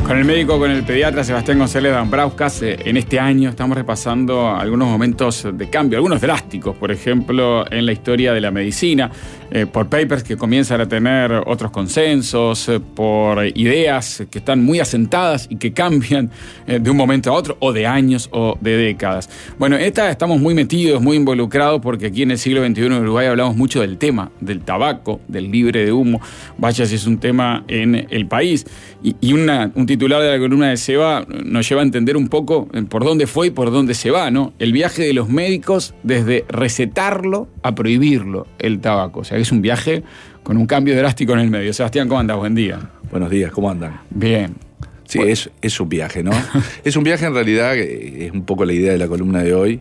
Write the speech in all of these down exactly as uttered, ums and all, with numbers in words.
Con el médico, con el pediatra Sebastián González Dambrauskas, eh, en este año estamos repasando algunos momentos de cambio, algunos drásticos, por ejemplo, en la historia de la medicina, eh, por papers que comienzan a tener otros consensos, eh, por ideas que están muy asentadas y que cambian eh, de un momento a otro, o de años o de décadas. Bueno, en esta estamos muy metidos, muy involucrados, porque aquí en el siglo veintiuno en Uruguay hablamos mucho del tema, del tabaco, del libre de humo. Vaya si es un tema en el país. Y, y una, un titular de la columna de Seba nos lleva a entender un poco por dónde fue y por dónde se va, ¿no? El viaje de los médicos desde recetarlo a prohibirlo, el tabaco. O sea, que es un viaje con un cambio drástico en el medio. Sebastián, ¿cómo andas? Buen día. Buenos días, ¿cómo andan? Bien. Sí, bueno. es, es un viaje, ¿no? Es un viaje, en realidad, es un poco la idea de la columna de hoy,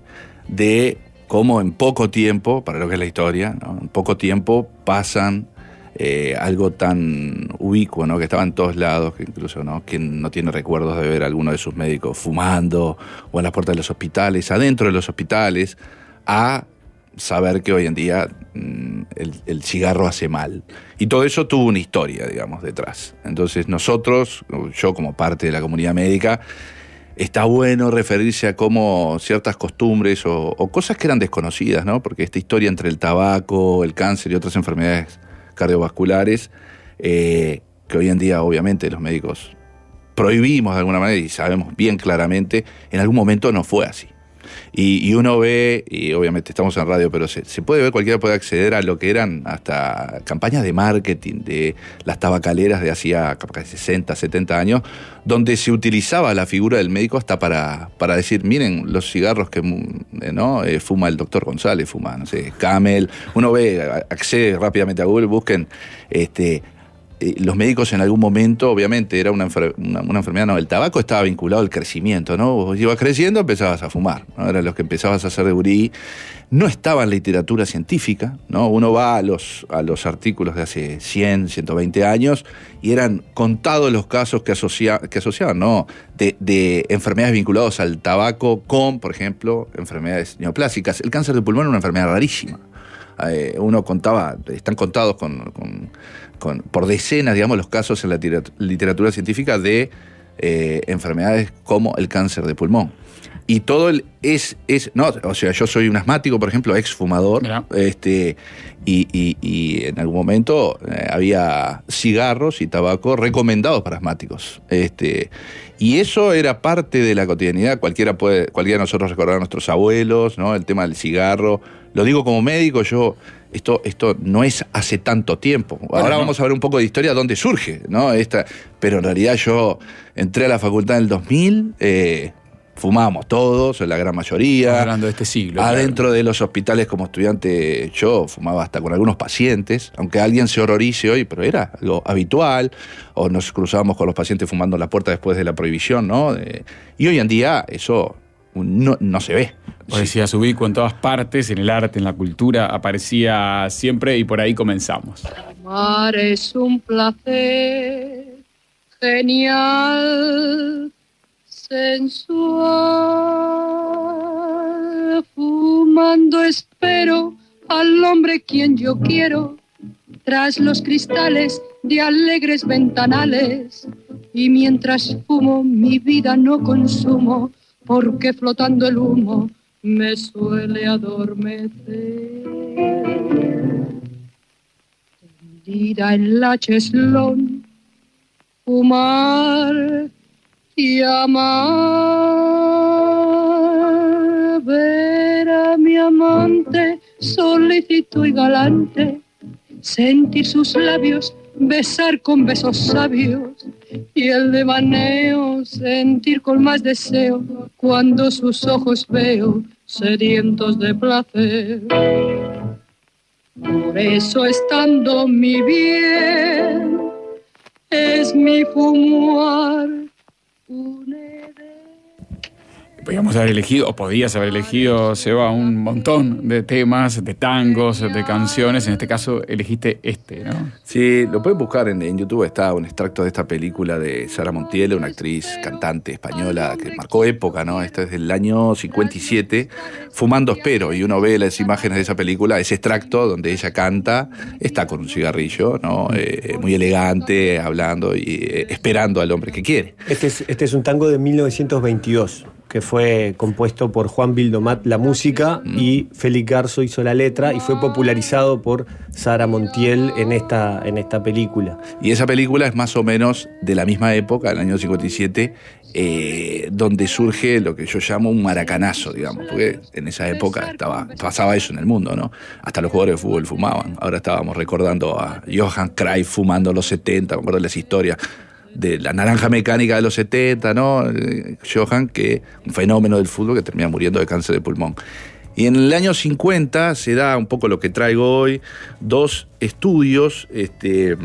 de cómo en poco tiempo, para lo que es la historia, ¿no? En poco tiempo pasan Eh, algo tan ubicuo, ¿no? Que estaba en todos lados, que incluso, ¿no? Quien no tiene recuerdos de ver a alguno de sus médicos fumando, o en las puertas de los hospitales, adentro de los hospitales, a saber que hoy en día mmm, el, el cigarro hace mal. Y todo eso tuvo una historia, digamos, detrás. Entonces nosotros, yo como parte de la comunidad médica, está bueno referirse a cómo ciertas costumbres o, o cosas que eran desconocidas, ¿no? Porque esta historia entre el tabaco, el cáncer y otras enfermedades cardiovasculares, eh, que hoy en día obviamente los médicos prohibimos de alguna manera y sabemos bien claramente, en algún momento no fue así. Y, y uno ve, y obviamente estamos en radio, pero se, se puede ver, cualquiera puede acceder a lo que eran hasta campañas de marketing de las tabacaleras de hacía sesenta, setenta años, donde se utilizaba la figura del médico hasta para, para decir, miren los cigarros que ¿no? eh, fuma el doctor González, fuma, no sé, Camel. Uno ve, accede rápidamente a Google, busquen este los médicos en algún momento, obviamente, era una, enfer- una, una enfermedad, no, el tabaco estaba vinculado al crecimiento, ¿no? Vos ibas creciendo, empezabas a fumar, ¿no? Eran los que empezabas a hacer de gurí. No estaba en literatura científica, ¿no? Uno va a los, a los artículos de hace cien, ciento veinte años y eran contados los casos que, asocia, que asociaban, ¿no? De, de enfermedades vinculadas al tabaco con, por ejemplo, enfermedades neoplásicas. El cáncer de pulmón es una enfermedad rarísima. Eh, uno contaba, están contados con, con, con, por decenas, digamos, los casos en la literatura científica de eh, enfermedades como el cáncer de pulmón. Y todo el es, es, no, o sea, yo soy un asmático, por ejemplo, exfumador, este, y, y, y en algún momento eh, había cigarros y tabaco recomendados para asmáticos. Este, y eso era parte de la cotidianidad. Cualquiera puede, cualquiera de nosotros recordar a nuestros abuelos, ¿no? El tema del cigarro. Lo digo como médico, yo, esto, esto no es hace tanto tiempo. Ahora bueno, no. Vamos a ver un poco de historia, dónde surge, ¿no? Esta, pero en realidad yo entré a la facultad en el dos mil, eh, fumábamos todos, la gran mayoría. Estamos hablando de este siglo. Adentro claro. de los hospitales como estudiante, yo fumaba hasta con algunos pacientes, aunque alguien se horrorice hoy, pero era algo habitual. O nos cruzábamos con los pacientes fumando en la puerta después de la prohibición, ¿no? Eh, y hoy en día eso no, no se ve. Vos decías ubicuo en todas partes, en el arte, en la cultura, aparecía siempre y por ahí comenzamos. Amar es un placer genial, sensual, fumando espero al hombre quien yo quiero, tras los cristales de alegres ventanales, y mientras fumo mi vida no consumo, porque flotando el humo me suele adormecer. Tendida en la cheslón, fumar y amar, ver a mi amante solícito y galante, sentir sus labios, besar con besos sabios, y el devaneo sentir con más deseo cuando sus ojos veo sedientos de placer. Por eso estando mi bien es mi fumar un edén. Podíamos haber elegido, o podías haber elegido, Seba, un montón de temas, de tangos, de canciones. En este caso elegiste este, ¿no? Sí, lo pueden buscar en, en YouTube, está un extracto de esta película de Sara Montiel, una actriz cantante española que marcó época, ¿no? Esta es del año cincuenta y siete, Fumando Espero, y uno ve las imágenes de esa película, ese extracto donde ella canta, está con un cigarrillo, ¿no? Eh, muy elegante, hablando y eh, esperando al hombre que quiere. Este es, este es un tango de mil novecientos veintidós. Que fue compuesto por Juan Bildomat la música mm. y Félix Garzo hizo la letra y fue popularizado por Sara Montiel en esta, en esta película. Y esa película es más o menos de la misma época, del año cincuenta y siete, eh, donde surge lo que yo llamo un maracanazo, digamos, porque en esa época estaba, pasaba eso en el mundo, ¿no? Hasta los jugadores de fútbol fumaban. Ahora estábamos recordando a Johan Cruyff fumando en los setenta, me acuerdo de las historias de la naranja mecánica de los setenta, ¿no? Johan, que un fenómeno del fútbol que termina muriendo de cáncer de pulmón. Y en el año cincuenta se da un poco lo que traigo hoy, dos estudios este,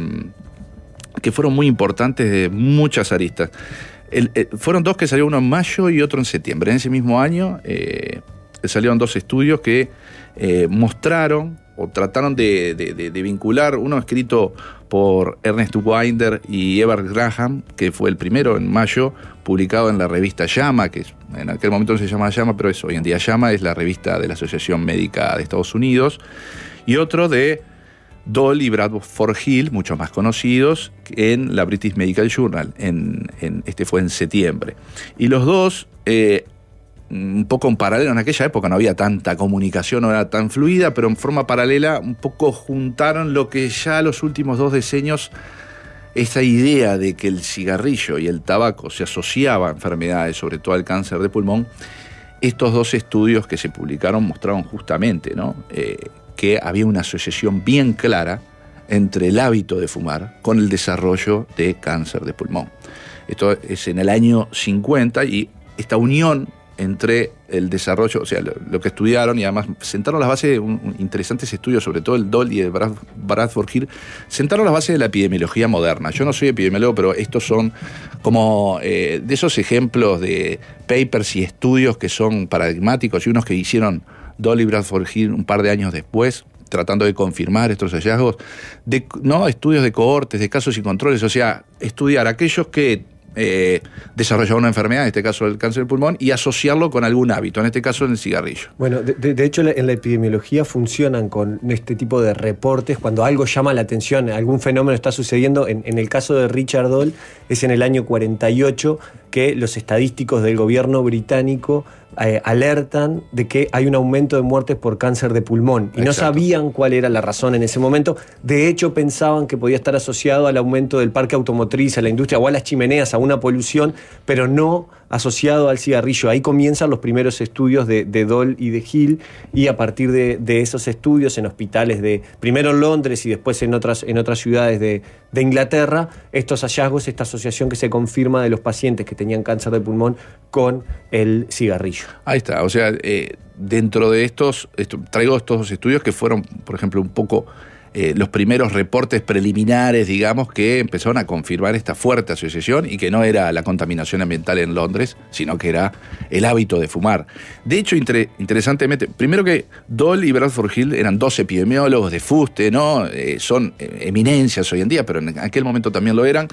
que fueron muy importantes de muchas aristas. El, el, fueron dos que salieron, uno en mayo y otro en septiembre. En ese mismo año eh, salieron dos estudios que eh, mostraron o trataron de, de, de, de vincular, uno escrito por Ernest Winder y Everett Graham, que fue el primero en mayo, publicado en la revista Llama, que en aquel momento no se llamaba Llama, pero es hoy en día Llama, es la revista de la Asociación Médica de Estados Unidos, y otro de Doll y Bradford Hill, muchos más conocidos, en la British Medical Journal, en, en, este fue en septiembre. Y los dos, eh, un poco en paralelo, en aquella época no había tanta comunicación, no era tan fluida, pero en forma paralela un poco juntaron lo que ya los últimos dos decenios, esa idea de que el cigarrillo y el tabaco se asociaban a enfermedades, sobre todo al cáncer de pulmón. Estos dos estudios que se publicaron mostraron justamente, ¿no? eh, que había una asociación bien clara entre el hábito de fumar con el desarrollo de cáncer de pulmón. Esto es en el año cincuenta, y esta unión entre el desarrollo, o sea, lo, lo que estudiaron, y además sentaron las bases de un, un interesantes estudios, sobre todo el Doll y el Brad, Bradford Hill, sentaron las bases de la epidemiología moderna. Yo no soy epidemiólogo, pero estos son como eh, de esos ejemplos de papers y estudios que son paradigmáticos, y unos que hicieron Doll y Bradford Hill un par de años después, tratando de confirmar estos hallazgos, de, no estudios de cohortes, de casos y controles, o sea, estudiar aquellos que Eh, desarrollar una enfermedad, en este caso el cáncer del pulmón, y asociarlo con algún hábito, en este caso el cigarrillo. Bueno, de, de, de hecho en la epidemiología funcionan con este tipo de reportes cuando algo llama la atención, algún fenómeno está sucediendo. En, en el caso de Richard Doll es en el año cuarenta y ocho que los estadísticos del gobierno británico eh, alertan de que hay un aumento de muertes por cáncer de pulmón, y Exacto. no sabían cuál era la razón en ese momento. De hecho pensaban que podía estar asociado al aumento del parque automotriz, a la industria o a las chimeneas, a una polución, pero no asociado al cigarrillo. Ahí comienzan los primeros estudios de, de Doll y de Hill, y a partir de, de esos estudios en hospitales de, primero en Londres y después en otras, en otras ciudades de, de Inglaterra, estos hallazgos, esta asociación que se confirma de los pacientes que tenían cáncer de pulmón con el cigarrillo. Ahí está, o sea, eh, dentro de estos, esto, traigo estos dos estudios que fueron, por ejemplo, un poco eh, los primeros reportes preliminares, digamos, que empezaron a confirmar esta fuerte asociación, y que no era la contaminación ambiental en Londres, sino que era el hábito de fumar. De hecho, inter- interesantemente, primero que Doll y Bradford Hill eran dos epidemiólogos de fuste, ¿no? Eh, son eh, eminencias hoy en día, pero en aquel momento también lo eran.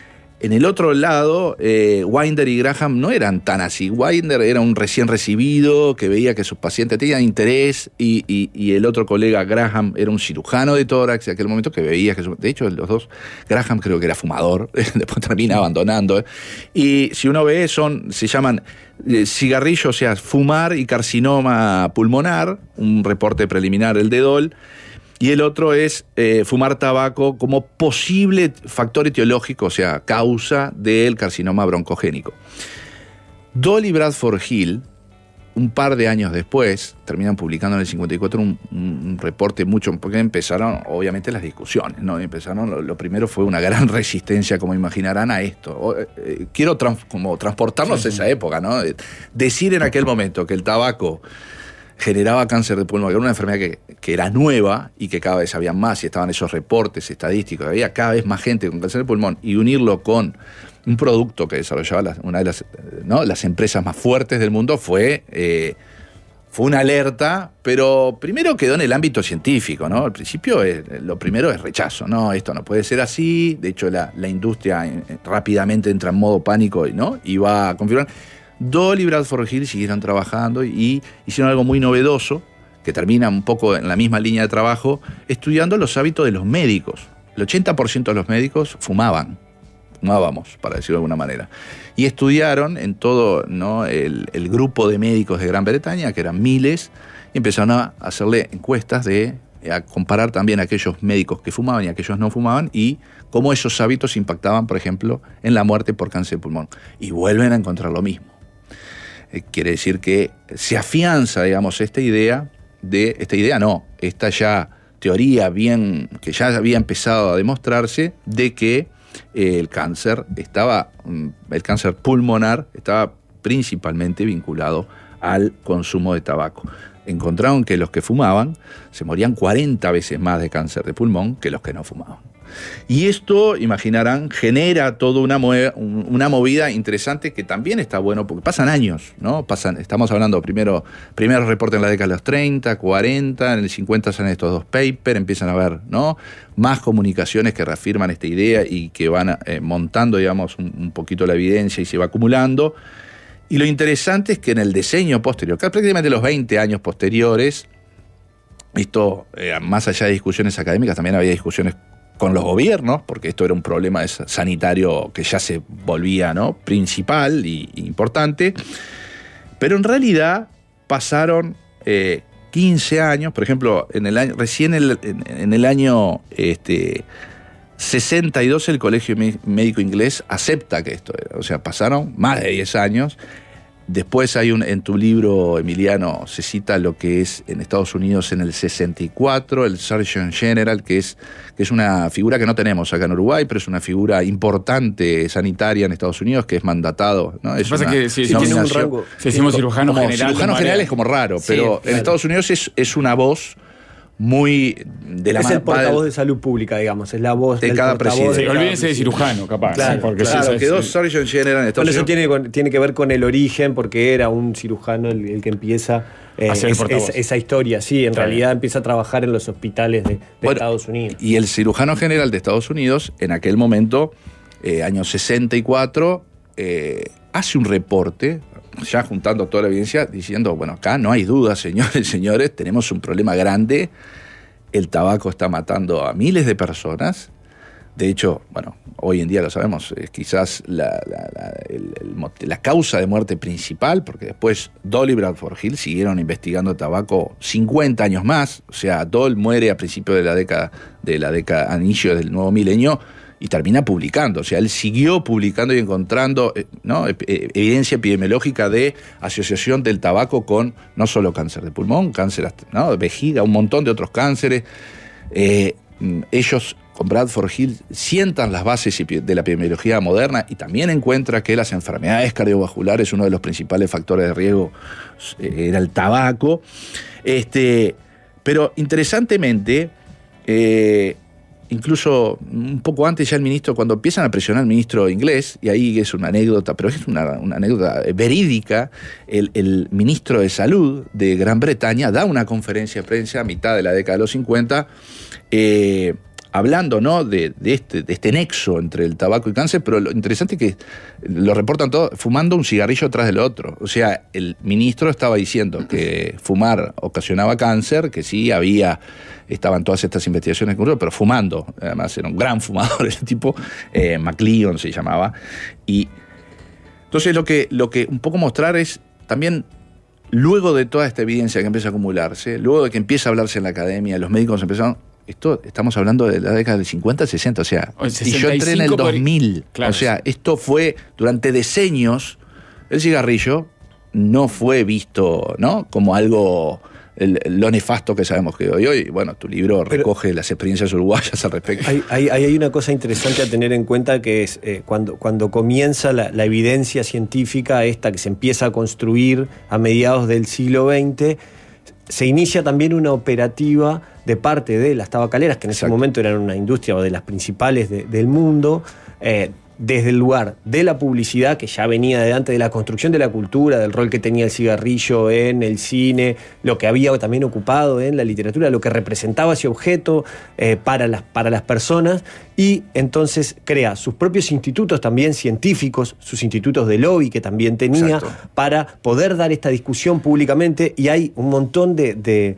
En el otro lado, eh, Winder y Graham no eran tan así. Winder era un recién recibido que veía que sus pacientes tenían interés, y, y, y el otro colega, Graham, era un cirujano de tórax en aquel momento que veía que... Su, de hecho, los dos, Graham creo que era fumador, después termina abandonando. ¿eh? Y si uno ve, son se llaman eh, cigarrillo, o sea, fumar y carcinoma pulmonar, un reporte preliminar, el de Doll. Y el otro es eh, fumar tabaco como posible factor etiológico, o sea, causa del carcinoma broncogénico. Doll y Bradford Hill, un par de años después, terminan publicando en el cincuenta y cuatro un, un reporte mucho, porque empezaron, obviamente, las discusiones, ¿no? Empezaron, lo, lo primero fue una gran resistencia, como imaginarán, a esto. O, eh, quiero trans, como transportarnos sí, a esa sí. época, ¿no? Decir en aquel momento que el tabaco generaba cáncer de pulmón, que era una enfermedad que, que era nueva y que cada vez había más, y estaban esos reportes estadísticos, había cada vez más gente con cáncer de pulmón, y unirlo con un producto que desarrollaba la, una de las, ¿no? las empresas más fuertes del mundo fue, eh, fue una alerta, pero primero quedó en el ámbito científico, ¿no? Al principio eh, lo primero es rechazo, no, esto no puede ser así, de hecho la, la industria eh, rápidamente entra en modo pánico, ¿no? Y va a confirmar. Doll y Bradford Hill siguieron trabajando y hicieron algo muy novedoso, que termina un poco en la misma línea de trabajo, estudiando los hábitos de los médicos. El ochenta por ciento de los médicos fumaban, fumábamos, para decirlo de alguna manera. Y estudiaron en todo, ¿no? el, el grupo de médicos de Gran Bretaña, que eran miles, y empezaron a hacerle encuestas de, a comparar también a aquellos médicos que fumaban y a aquellos no fumaban, y cómo esos hábitos impactaban, por ejemplo, en la muerte por cáncer de pulmón. Y vuelven a encontrar lo mismo. Eh, quiere decir que se afianza, digamos, esta idea de, esta idea no, esta ya teoría bien, que ya había empezado a demostrarse, de que eh, el cáncer estaba, el cáncer pulmonar estaba principalmente vinculado al consumo de tabaco. Encontraron que los que fumaban se morían cuarenta veces más de cáncer de pulmón que los que no fumaban. Y esto, imaginarán, genera toda una, una movida interesante que también está bueno, porque pasan años, ¿no? Pasan, estamos hablando primero, primero reporte en la década de los treinta, cuarenta, en el cincuenta salen estos dos papers, empiezan a haber, ¿no? Más comunicaciones que reafirman esta idea y que van eh, montando, digamos, un, un poquito la evidencia y se va acumulando. Y lo interesante es que en el diseño posterior, que prácticamente los veinte años posteriores, esto, eh, más allá de discusiones académicas, también había discusiones con los gobiernos, porque esto era un problema sanitario que ya se volvía, ¿no? principal y, y importante, pero en realidad pasaron eh, quince años, por ejemplo, en el año, recién el, en, en el año este, sesenta y dos el Colegio Médico Inglés acepta que esto era, o sea, pasaron más de diez años. Después hay un, en tu libro, Emiliano, se cita lo que es en Estados Unidos en el sesenta y cuatro, el Surgeon General, que es, que es una figura que no tenemos acá en Uruguay, pero es una figura importante sanitaria en Estados Unidos, que es mandatado, ¿no? Es pasa una, que si sí, tiene un rango. Si decimos cirujano como general. Cirujano general es como raro, pero sí, claro. En Estados Unidos es, es una voz muy de la es el portavoz de salud pública, digamos, es la voz de del cada presidente. Sí, olvídense de cirujano, capaz. Claro, ¿sí? Porque claro, sí, quedó sí. Surgeon General en Estados bueno, Unidos. eso tiene, tiene que ver con el origen, porque era un cirujano el, el que empieza eh, es, es, esa historia, sí, en claro. realidad empieza a trabajar en los hospitales de, de bueno, Estados Unidos. Y el cirujano general de Estados Unidos, en aquel momento, eh, año sesenta y cuatro, eh, hace un reporte, ya juntando toda la evidencia, diciendo, bueno, acá no hay duda, señores, señores, tenemos un problema grande. El tabaco está matando a miles de personas. De hecho, bueno, hoy en día lo sabemos, es quizás la, la, la, el, el, la causa de muerte principal, porque después Doll y Bradford Hill siguieron investigando tabaco cincuenta años más. O sea, Doll muere a principios de la década, de la década, a inicio del nuevo milenio, y termina publicando. O sea, él siguió publicando y encontrando, ¿no? evidencia epidemiológica de asociación del tabaco con no solo cáncer de pulmón, cáncer, ¿no? de vejiga, un montón de otros cánceres. Eh, ellos, con Bradford Hill, sientan las bases de la epidemiología moderna y también encuentra que las enfermedades cardiovasculares, uno de los principales factores de riesgo era el tabaco. Este, pero interesantemente, eh, incluso un poco antes ya el ministro, cuando empiezan a presionar al ministro inglés, y ahí es una anécdota, pero es una, una anécdota verídica, el, el ministro de Salud de Gran Bretaña da una conferencia de prensa a mitad de la década de los cincuenta, eh, hablando, ¿no? de, de, este, de este nexo entre el tabaco y cáncer, pero lo interesante es que lo reportan todo fumando un cigarrillo atrás del otro. O sea, el ministro estaba diciendo que fumar ocasionaba cáncer, que sí había, estaban todas estas investigaciones, pero fumando, además era un gran fumador el tipo, eh, MacLeod se llamaba. Y entonces lo que, lo que un poco mostrar es también, luego de toda esta evidencia que empieza a acumularse, luego de que empieza a hablarse en la academia, los médicos empezaron. Esto, estamos hablando de la década del cincuenta, sesenta, o sea, y yo entré en el dos mil, claro. O sea, esto fue, durante decenios, el cigarrillo no fue visto, ¿no? Como algo, el, lo nefasto que sabemos que hoy, hoy, bueno, tu libro Pero recoge las experiencias uruguayas al respecto. Hay, hay, hay una cosa interesante a tener en cuenta, que es eh, cuando, cuando comienza la, la evidencia científica esta que se empieza a construir a mediados del siglo veinte, se inicia también una operativa de parte de las tabacaleras, que en ese Exacto. momento eran una industria de las principales de, del mundo, eh, desde el lugar de la publicidad, que ya venía de antes de la construcción de la cultura, del rol que tenía el cigarrillo en el cine, lo que había también ocupado en la literatura, lo que representaba ese objeto eh, para, las, para las personas, y entonces crea sus propios institutos también científicos, sus institutos de lobby que también tenía, Exacto. para poder dar esta discusión públicamente, y hay un montón de... de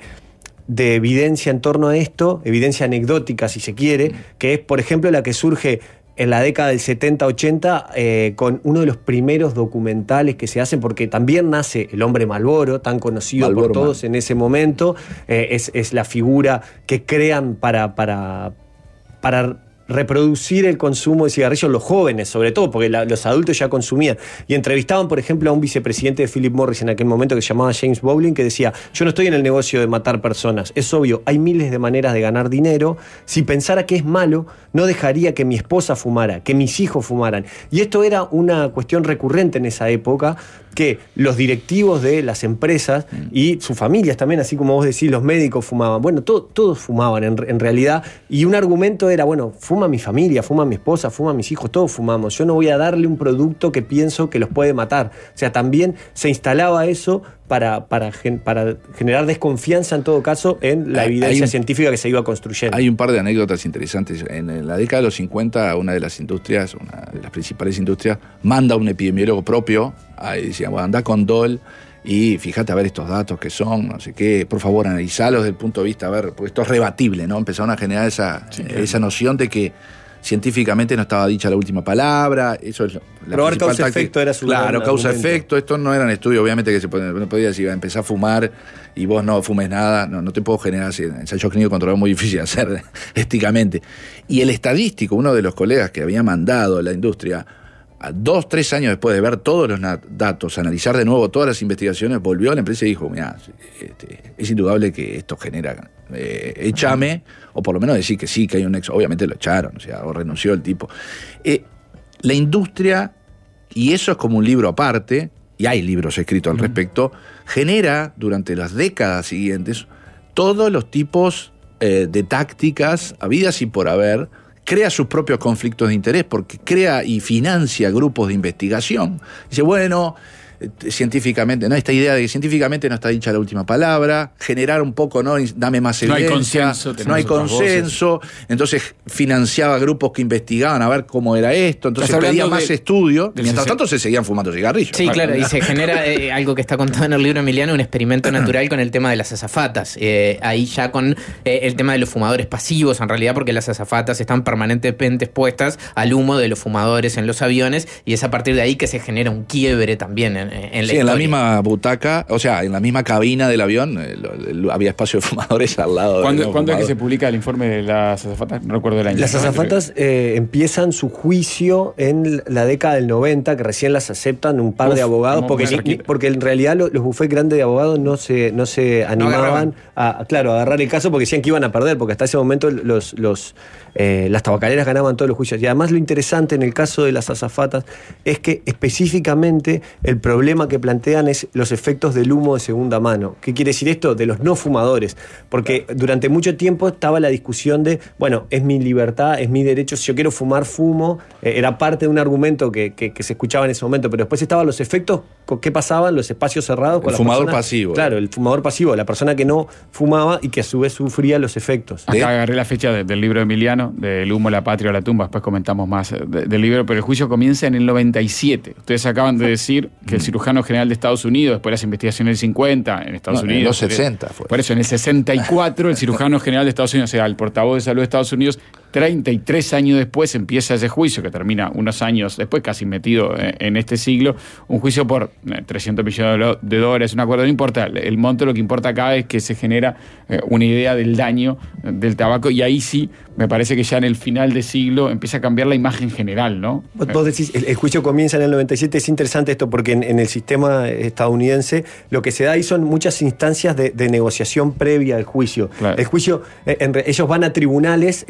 de evidencia en torno a esto, evidencia anecdótica si se quiere, que es por ejemplo la que surge en la década del setenta ochenta eh, con uno de los primeros documentales que se hacen, porque también nace el hombre Marlboro, tan conocido Marlboro por todos Man. En ese momento, eh, es, es la figura que crean para, para, para reproducir el consumo de cigarrillos los jóvenes, sobre todo, porque la, los adultos ya consumían. Y entrevistaban, por ejemplo, a un vicepresidente de Philip Morris en aquel momento que se llamaba James Bowling, que decía, yo no estoy en el negocio de matar personas, es obvio, hay miles de maneras de ganar dinero, si pensara que es malo, no dejaría que mi esposa fumara, que mis hijos fumaran. Y esto era una cuestión recurrente en esa época, que los directivos de las empresas y sus familias también, así como vos decís, los médicos fumaban. Bueno, to, todos fumaban en, en realidad, y un argumento era, bueno, fuma mi familia, fuma mi esposa, fuma mis hijos, todos fumamos. Yo no voy a darle un producto que pienso que los puede matar. O sea, también se instalaba eso para, para, para generar desconfianza, en todo caso, en la hay, evidencia hay un, científica que se iba construyendo. Hay un par de anécdotas interesantes. En la década de los cincuenta, una de las industrias, una de las principales industrias, manda un epidemiólogo propio, ahí decía, bueno, anda con Dole y fíjate a ver estos datos que son, no sé qué, por favor, analizalos desde el punto de vista, a ver, porque esto es rebatible, ¿no? Empezaron a generar esa, sí, claro. esa noción de que científicamente no estaba dicha la última palabra, eso es la probar causa-efecto era su Claro, causa-efecto, esto no eran estudios, obviamente que se podía, no podía decir, empezar a fumar y vos no fumes nada, no, no te puedo generar así, ensayos clínicos controlados muy difícil de hacer éticamente. Y el estadístico, uno de los colegas que había mandado a la industria, a dos, tres años después de ver todos los datos, analizar de nuevo todas las investigaciones, volvió a la empresa y dijo, mira, este, es indudable que esto genera, eh, échame, o por lo menos decir que sí, que hay un nexo. Obviamente lo echaron, o sea, o renunció el tipo. Eh, la industria, y eso es como un libro aparte, y hay libros escritos al uh-huh. respecto, genera durante las décadas siguientes todos los tipos eh, de tácticas habidas y por haber, crea sus propios conflictos de interés, porque crea y financia grupos de investigación. Dice, bueno, científicamente, ¿no? Esta idea de que científicamente no está dicha la última palabra, generar un poco, ¿no? Dame más evidencia. No hay consenso. No hay consenso. Entonces financiaba grupos que investigaban a ver cómo era esto. Entonces pedía más de, estudio. Mientras tanto se seguían fumando cigarrillos. Sí, claro, y se genera eh, algo que está contado en el libro Emiliano, un experimento natural con el tema de las azafatas. Eh, ahí ya con eh, el tema de los fumadores pasivos, en realidad, porque las azafatas están permanentemente expuestas al humo de los fumadores en los aviones, y es a partir de ahí que se genera un quiebre también en, en la sí, historia. En la misma butaca, o sea, en la misma cabina del avión, eh, lo, había espacio de fumadores al lado. ¿Cuándo, de ¿cuándo es que se publica el informe de las azafatas? No recuerdo el año. Las azafatas eh, empiezan su juicio en la década del noventa, que recién las aceptan un par Uf, de abogados, porque, ni, porque en realidad los, los bufetes grandes de abogados no se, no se animaban no a, claro, a agarrar el caso, porque decían que iban a perder, porque hasta ese momento los, los, eh, las tabacaleras ganaban todos los juicios. Y además lo interesante en el caso de las azafatas es que específicamente el problema que plantean es los efectos del humo de segunda mano. ¿Qué quiere decir esto? De los no fumadores. Porque durante mucho tiempo estaba la discusión de, bueno, es mi libertad, es mi derecho, si yo quiero fumar, fumo. Eh, era parte de un argumento que, que, que se escuchaba en ese momento, pero después estaban los efectos, ¿qué pasaban? Los espacios cerrados. Con el fumador persona, pasivo. Claro, el fumador pasivo, la persona que no fumaba y que a su vez sufría los efectos. Acá ¿De? agarré la fecha de, del libro de Emiliano, del humo, la patria o la tumba, después comentamos más de, del libro, pero el juicio comienza en el noventa y siete. Ustedes acaban de decir que el cirujano general de Estados Unidos, después de las investigaciones del cincuenta en Estados no, Unidos. En los sesenta fue. Por eso, en el sesenta y cuatro, el cirujano general de Estados Unidos, o sea, el portavoz de salud de Estados Unidos, treinta y tres años después empieza ese juicio, que termina unos años después, casi metido en este siglo, un juicio por trescientos millones de dólares, un acuerdo, no importa, el monto, lo que importa acá es que se genera una idea del daño del tabaco, y ahí sí, me parece que ya en el final de siglo empieza a cambiar la imagen general, ¿no? Vos decís, el, el juicio comienza en el noventa y siete, es interesante esto porque en, en el sistema estadounidense lo que se da ahí son muchas instancias de, de negociación previa al juicio. Claro. El juicio, en, ellos van a tribunales en, al principio,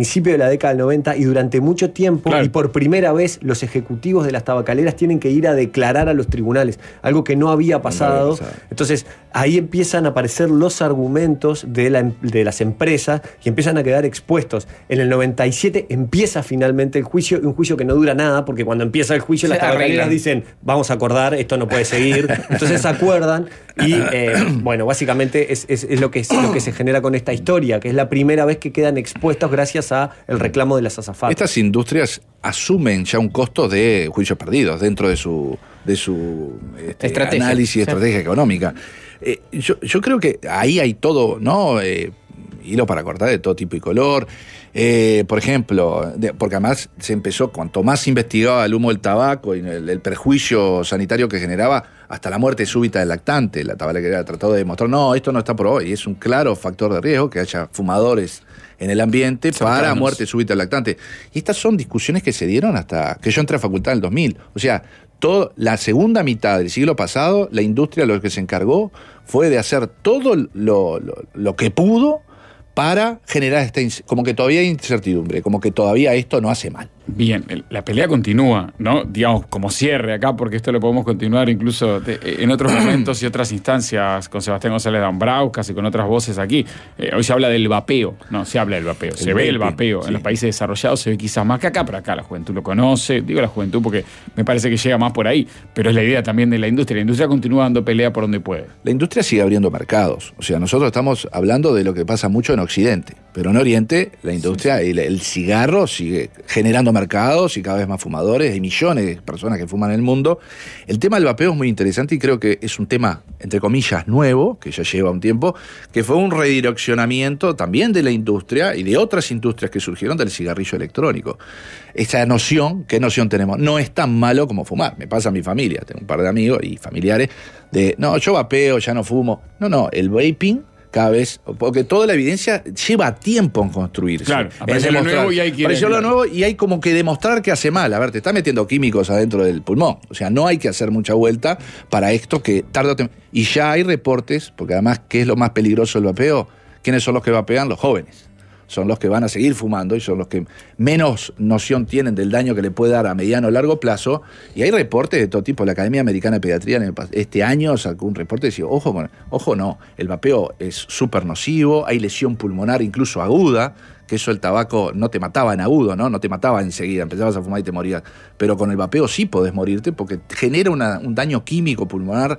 principio de la década del noventa, y durante mucho tiempo, claro. y por primera vez, los ejecutivos de las tabacaleras tienen que ir a declarar a los tribunales, algo que no había pasado. No había pasado. Entonces, ahí empiezan a aparecer los argumentos de, la, de las empresas y empiezan a quedar expuestos. En el noventa y siete empieza finalmente el juicio, un juicio que no dura nada, porque cuando empieza el juicio las tabacaleras dicen, vamos a acordar, esto no puede seguir. Entonces acuerdan y, eh, bueno, básicamente es, es, es, lo que, es lo que se genera con esta historia, que es la primera vez que quedan expuestos gracias a el reclamo de las azafatas. Estas industrias asumen ya un costo de juicios perdidos dentro de su, de su este, estrategia. análisis y sí. estrategia económica. Eh, yo, yo creo que ahí hay todo, ¿no? Eh, hilo para cortar de todo tipo y color. Eh, por ejemplo, de, porque además se empezó, cuanto más se investigaba el humo del tabaco y el, el perjuicio sanitario que generaba, hasta la muerte súbita del lactante. La tabacalera ha tratado de demostrar, no, esto no está por hoy, es un claro factor de riesgo que haya fumadores en el ambiente para muerte súbita del lactante. Y estas son discusiones que se dieron hasta que yo entré a facultad en el dos mil. O sea, todo, la segunda mitad del siglo pasado, la industria lo que se encargó fue de hacer todo lo, lo, lo que pudo para generar esta, como que todavía hay incertidumbre, como que todavía esto no hace mal. Bien, la pelea continúa, ¿no? Digamos, como cierre acá, porque esto lo podemos continuar incluso de, en otros momentos y otras instancias con Sebastián González Dambrauskas y con otras voces aquí. Eh, hoy se habla del vapeo, no, se habla del vapeo, el se ve el vapeo. Sí. En los países desarrollados se ve quizás más que acá, pero acá la juventud lo conoce. Digo la juventud porque me parece que llega más por ahí, pero es la idea también de la industria. La industria continúa dando pelea por donde puede. La industria sigue abriendo mercados. O sea, nosotros estamos hablando de lo que pasa mucho en Occidente, pero en Oriente la industria, sí, sí. El, el cigarro sigue generando mercados y cada vez más fumadores, hay millones de personas que fuman en el mundo. El tema del vapeo es muy interesante y creo que es un tema, entre comillas, nuevo, que ya lleva un tiempo, que fue un redireccionamiento también de la industria y de otras industrias que surgieron del cigarrillo electrónico. Esa noción, ¿qué noción tenemos? No es tan malo como fumar. Me pasa a mi familia, tengo un par de amigos y familiares de, no, yo vapeo, ya no fumo. No, no, el vaping cada vez, porque toda la evidencia lleva tiempo en construirse. Claro, apareció lo nuevo y hay que... Apareció lo nuevo y hay como que demostrar que hace mal. A ver, te está metiendo químicos adentro del pulmón. O sea, no hay que hacer mucha vuelta para esto que tarde o temprano... Y ya hay reportes, porque además, ¿qué es lo más peligroso del vapeo? ¿Quiénes son los que vapean? Los jóvenes. Son los que van a seguir fumando y son los que menos noción tienen del daño que le puede dar a mediano o largo plazo. Y hay reportes de todo tipo. La Academia Americana de Pediatría en el, este año sacó un reporte y decía, ojo, con, ojo no, el vapeo es súper nocivo, hay lesión pulmonar incluso aguda, que eso el tabaco no te mataba en agudo, ¿no? No te mataba enseguida, empezabas a fumar y te morías. Pero con el vapeo sí podés morirte porque genera una, un daño químico pulmonar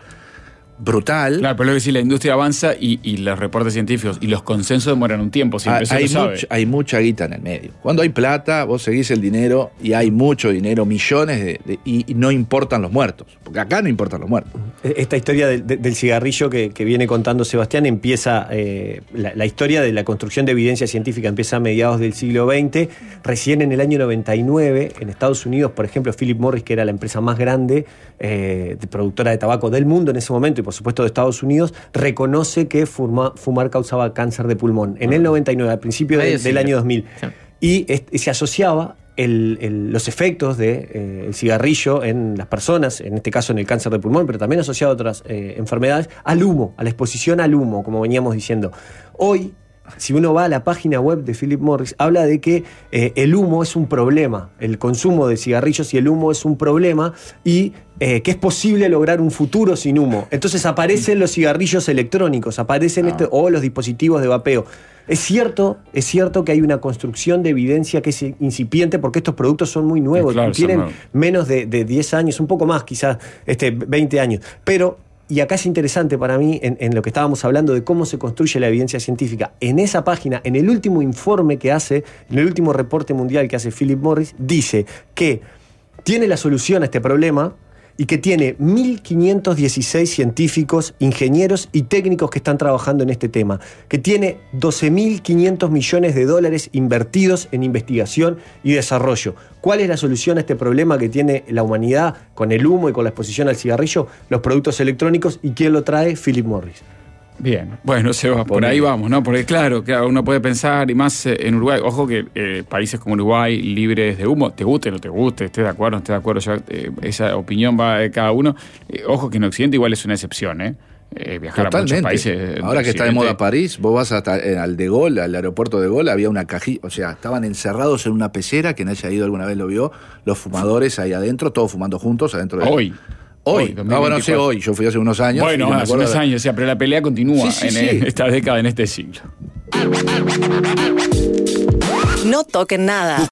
brutal. Claro, pero lo que sí, la industria avanza y, y los reportes científicos y los consensos demoran un tiempo, siempre se hay, lo sabe. Much, hay mucha guita en el medio. Cuando hay plata, vos seguís el dinero y hay mucho dinero, millones de, de, y, y no importan los muertos, porque acá no importan los muertos. Esta historia de, de, del cigarrillo que, que viene contando Sebastián empieza, eh, la, la historia de la construcción de evidencia científica empieza a mediados del siglo veinte. Recién en el año noventa y nueve, en Estados Unidos, por ejemplo, Philip Morris, que era la empresa más grande eh, de productora de tabaco del mundo en ese momento, y por supuesto de Estados Unidos, reconoce que fuma, fumar causaba cáncer de pulmón. En el noventa y nueve, al principio de, del año dos mil. Sí. Y este, se asociaba el, el, los efectos del de, eh, cigarrillo en las personas, en este caso en el cáncer de pulmón, pero también asociado a otras eh, enfermedades, al humo, a la exposición al humo, como veníamos diciendo. Hoy, si uno va a la página web de Philip Morris, habla de que eh, el humo es un problema, el consumo de cigarrillos y el humo es un problema y eh, que es posible lograr un futuro sin humo. Entonces aparecen los cigarrillos electrónicos, aparecen ah. este, o los dispositivos de vapeo. Es cierto, es cierto que hay una construcción de evidencia que es incipiente porque estos productos son muy nuevos, claro, tienen nuevos. menos de, de diez años, un poco más quizás, este, veinte años, pero... Y acá es interesante para mí, en, en lo que estábamos hablando de cómo se construye la evidencia científica. En esa página, en el último informe que hace, en el último reporte mundial que hace Philip Morris, dice que tiene la solución a este problema y que tiene mil quinientos dieciséis científicos, ingenieros y técnicos que están trabajando en este tema, que tiene doce mil quinientos millones de dólares invertidos en investigación y desarrollo. ¿Cuál es la solución a este problema que tiene la humanidad con el humo y con la exposición al cigarrillo? Los productos electrónicos. ¿Y quién lo trae? Philip Morris. Bien, bueno, Seba, por ahí vamos, ¿no? Porque claro, claro, uno puede pensar, y más en Uruguay, ojo que eh, países como Uruguay, libres de humo, te guste o no te guste, estés de acuerdo o no estés de acuerdo, ya, eh, esa opinión va de cada uno. Eh, ojo que en Occidente igual es una excepción, ¿eh? eh, viajar Totalmente. a muchos países. Ahora que está de Occidente. moda París, vos vas hasta eh, al de Gaulle, al aeropuerto de Gaulle, había una cajita, o sea, estaban encerrados en una pecera, quien haya ido alguna vez lo vio, los fumadores ahí adentro, todos fumando juntos adentro de... Hoy. Hoy, Hoy, no, bueno, no sé hoy, yo fui hace unos años. Bueno, y no me hace acuerdo unos de- años, o sea, pero la pelea continúa Sí, sí, en, sí. en esta década, en este siglo. No toquen nada.